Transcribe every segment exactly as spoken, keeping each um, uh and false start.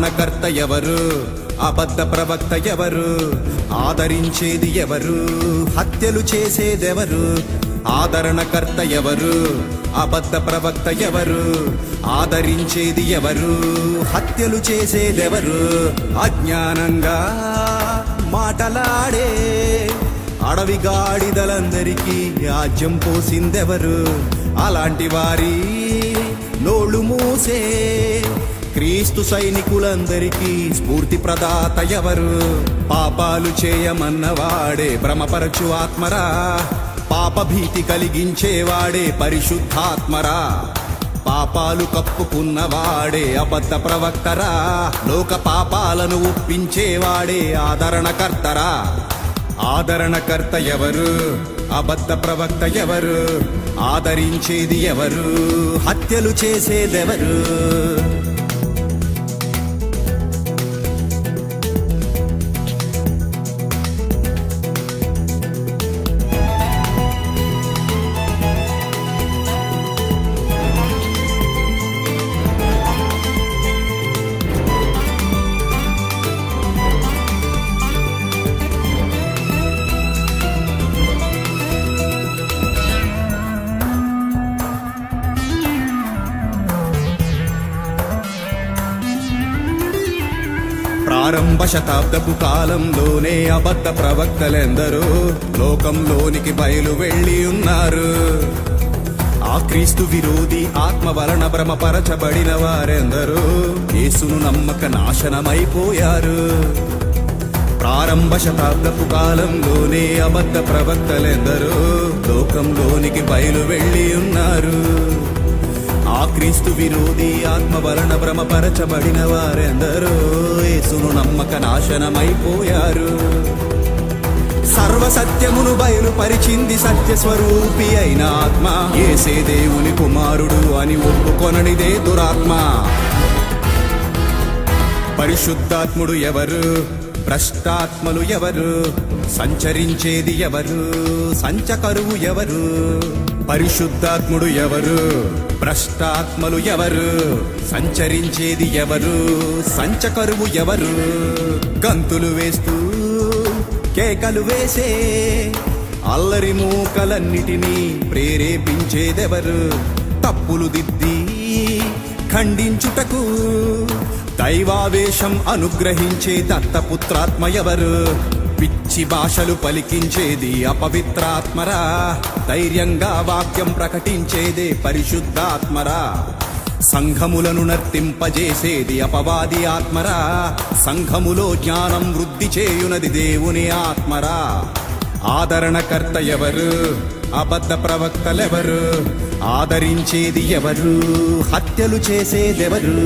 ఆదరణకర్త ఎవరు? అబద్ధ ప్రవక్త ఎవరు? ఆదరించేది ఎవరు? హత్యలు చేసేదెవరు? ఆదరణకర్త ఎవరు? అబద్ధ ప్రవక్త ఎవరు? ఆదరించేది ఎవరు? హత్యలు చేసేదెవరు? అజ్ఞానంగా మాటలాడే అడవి గాడిదలందరికీ యాజ్యం పోసిందెవరు? అలాంటి వారి నోళ్ళు మూసే క్రీస్తు సైనికులందరికీ స్ఫూర్తి ప్రదాత ఎవరు? పాపాలు చేయమన్నవాడే భ్రమపరచు ఆత్మరా, పాప భీతి కలిగించేవాడే పరిశుద్ధాత్మరా, పాపాలు కప్పుకున్నవాడే అబద్ధ ప్రవక్తరా, లోక పాపాలను ఒప్పించేవాడే ఆదరణకర్తరా. ఆదరణకర్త ఎవరు? అబద్ధ ప్రవక్త ఎవరు? ఆదరించేది ఎవరు? హత్యలు చేసేదెవరు? ప్రారంభ శతాబ్దపు కాలంలోనే అబద్ధ ప్రవక్తలెందరూ లోకంలోనికి బయలు వెళ్ళి ఉన్నారు. ఆ క్రీస్తు విరోధి ఆత్మ వలన భ్రమపరచబడిన వారెందరూ యేసును నమ్మక నాశనమైపోయారు. ప్రారంభ శతాబ్దపు కాలంలోనే అబద్ధ ప్రవక్తలెందరూ లోకంలోనికి బయలు వెళ్ళి ఉన్నారు. ఆ క్రీస్తు విరోధి ఆత్మ వలన భ్రమపరచబడిన వారెందరూ యేసును నమ్మక నాశనమైపోయారు. సర్వసత్యమును బయలుపరిచింది సత్యస్వరూపి అయిన ఆత్మ, యేసే దేవుని కుమారుడు అని ఒప్పుకొననిదే దురాత్మ. పరిశుద్ధాత్ముడు ఎవరు? భ్రష్టాత్మలు ఎవరు? సంచరించేది ఎవరు? సంచకరువు ఎవరు? పరిశుద్ధాత్ముడు ఎవరు? భ్రష్టాత్మలు ఎవరు? సంచరించేది ఎవరు? సంచకరువు ఎవరు? గంతులు వేస్తూ కేకలు వేసే అల్లరి మూకలన్నిటినీ ప్రేరేపించేదెవరు? తప్పులు దిద్ది ఖండించుటకు దైవావేశం అనుగ్రహించే దత్తపుత్రాత్మ ఎవరు? పిచ్చి భాషలు పలికించేది అపవిత్రాత్మరా, ధైర్యంగా వాక్యం ప్రకటించేదే పరిశుద్ధాత్మరా. సంఘములను నర్తింపజేసేది అపవాది ఆత్మరా, సంఘములో జ్ఞానం వృద్ధి చేయునది దేవుని ఆత్మరా. ఆదరణకర్త ఎవరు? అబద్ధ ప్రవక్తలెవరు? ఆదరించేది ఎవరు? హత్యలు చేసేదెవరు?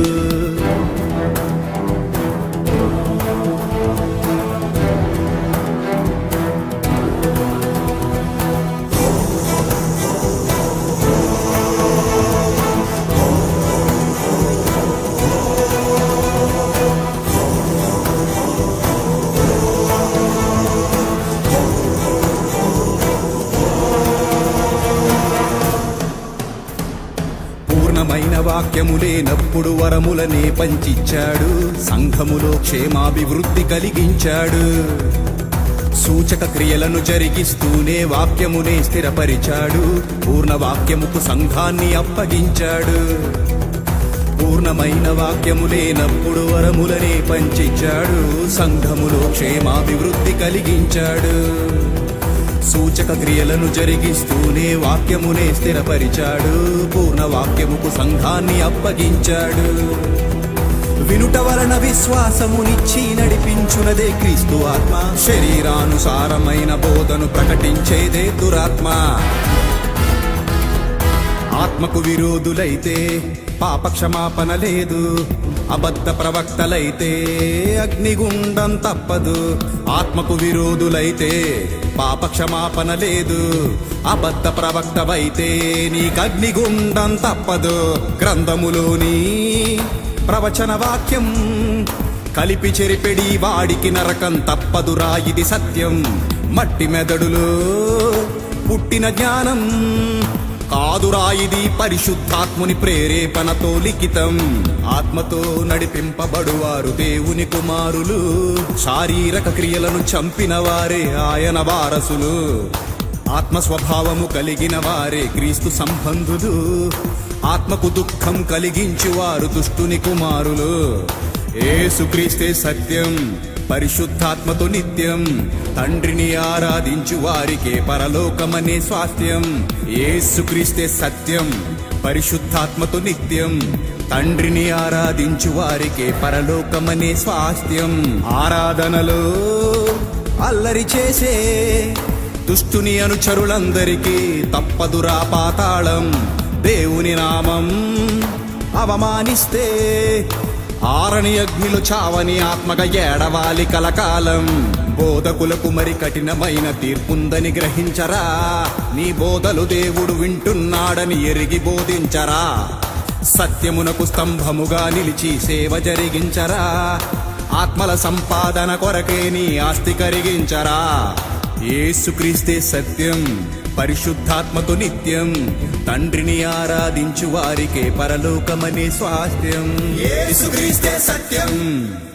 పూర్ణమైన వాక్యము లేనప్పుడు వరములనే పంచిచ్చాడు, సంఘములో క్షేమాభివృద్ధి కలిగించాడు. సూచక క్రియలను జరిగిస్తూనే వాక్యమునే స్థిరపరిచాడు, పూర్ణ వాక్యముకు సంఘాన్ని అప్పగించాడు. పూర్ణమైన వాక్యము లేనప్పుడు వరములనే పంచిచ్చాడు, సంఘములో క్షేమాభివృద్ధి కలిగించాడు. సూచక క్రియలను జరిగిస్తూనే వాక్యమునే స్థిరపరిచాడు, పూర్ణ వాక్యముకు సంఘాన్ని అప్పగించాడు. వినుట వలన విశ్వాసమునిచ్చి నడిపించునదే క్రీస్తు ఆత్మ, శరీరానుసారమైన బోధను ప్రకటించేదే దురాత్మ. ఆత్మకు విరోధులైతే పాపక్షమాపణ లేదు, అబద్ధ ప్రవక్తలైతే అగ్నిగుండం తప్పదు. ఆత్మకు విరోధులైతే పాపక్షమాపణ లేదు, అబద్ధ ప్రవక్తవైతే నీకగ్నిగుండం తప్పదు. గ్రంథములోని ప్రవచన వాక్యం కలిపి చెరిపెడి వాడికి నరకం తప్పదురా, ఇది సత్యం. మట్టి మెదడులో పుట్టిన జ్ఞానం కాదురా, ఇది పరిశుద్ధాత్ముని ప్రేరేపణతో లిఖితం. ఆత్మతో నడిపింపబడువారు దేవుని కుమారులు. శారీరక క్రియలను చంపిన వారే ఆయన వారసులు. ఆత్మ స్వభావము కలిగిన వారే క్రీస్తు సంబంధులు. ఆత్మకు దుఃఖం కలిగించువారు దుష్టుని కుమారులు. యేసుక్రీస్తే సత్యం, పరిశుద్ధాత్మతో నిత్యం. తండ్రిని ఆరాధించు వారికే పరలోకమనే స్వాస్థ్యం. యేసుక్రీస్తే సత్యం, పరిశుద్ధాత్మతో నిత్యం. తండ్రిని ఆరాధించు వారికే పరలోకమనే స్వాస్థ్యం. ఆరాధనలో అల్లరి చేసే దుష్టుని అనుచరులందరికీ తప్పదురా పాతాళం. దేవుని నామం అవమానిస్తే ఆరని అగ్నిలో చావని ఆత్మగా ఏడవాలి కలకాలం. బోధకులకు మరి కఠినమైన తీర్పుందని గ్రహించరా. నీ బోధలు దేవుడు వింటున్నాడని ఎరిగి బోధించరా. సత్యమునకు స్తంభముగా నిలిచి సేవ జరిగించరా. ఆత్మల సంపాదన కొరకే నీ ఆస్తి కరిగించరా. యేసుక్రీస్తే సత్యం, పరిశుద్ధాత్మతో నిత్యం. తండ్రిని ఆరాధించు వారికే పరలోకమనే స్వాస్థ్యం. యేసుక్రీస్తే సత్యం.